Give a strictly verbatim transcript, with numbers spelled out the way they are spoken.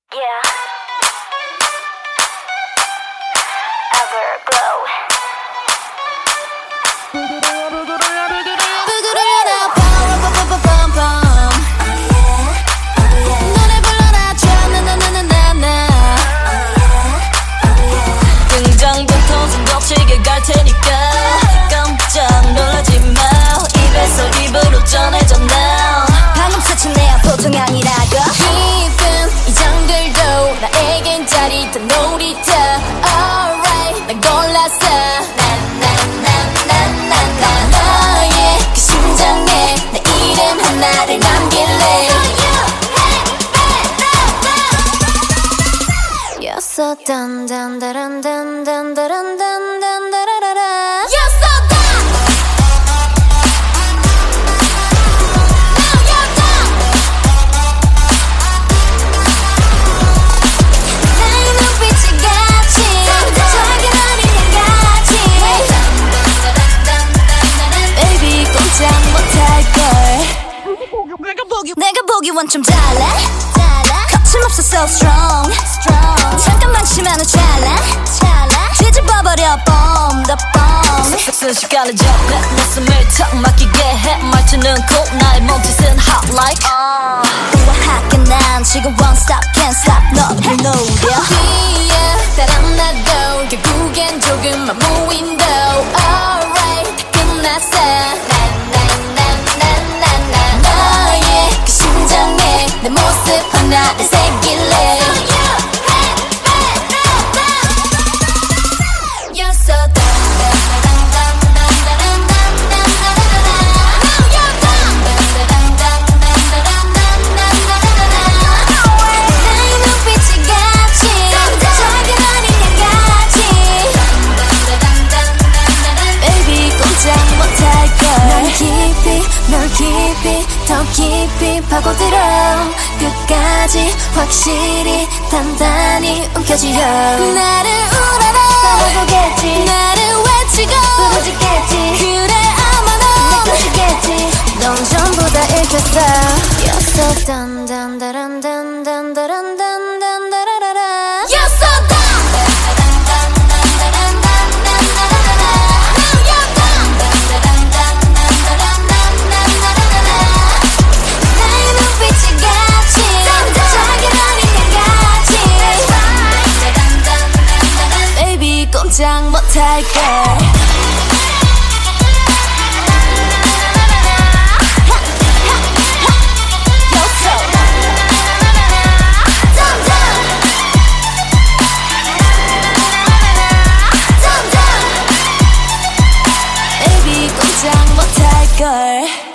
Yeah. Everglow. 노래 불러라 나나나나나나 등장부터 좀 거칠게 갈 테니까 깜짝 놀라지 마. 입에서 입으로 전해져 now. 방금 스친 내 보통 아니라고. 깊은 이 정글도 나에겐 짜릿한 놀이터. Alright 난 골랐어. 나나나나나나 너의 그 심장에 내 이름 하나를 남길래. You're so dun dun dun dun dun dun dun dun dun dun. You're so done. Now you're done. 나의 눈빛이 같이 작은 어린애 같이. Baby 꼼짝 못할걸. 내가 보기 내가 보기 원점 달라. 거침없어 so strong. 잠깐만 심하는 찰나 뒤집어버려 bomb the bomb. 순식간에 접해 내 숨을 턱 막히게 해. 말투는 cool 나의 몸짓은 hot like uh. 우아하게 난 지금 won't stop can't stop 너를 노려. 뒤에 따라 나도 결국엔 조금만 무인도. Alright 다 끝났어. 나나나나나나 너의 그 심장에 내 모습 하나를 새길래. 더 깊이 파고들어 끝까지 확실히 단단히 움켜쥐어. 나를 우러러 떠나보겠지. 나를 외치고 부르짖겠지. 그래 아마 넌 내 것이겠지. 넌 전부 다 읽혔어. You're so dun dun dun dun dun dun dun dun dun dun. You're so done. 꼼짝 못할걸. Baby 꼼짝 못할걸.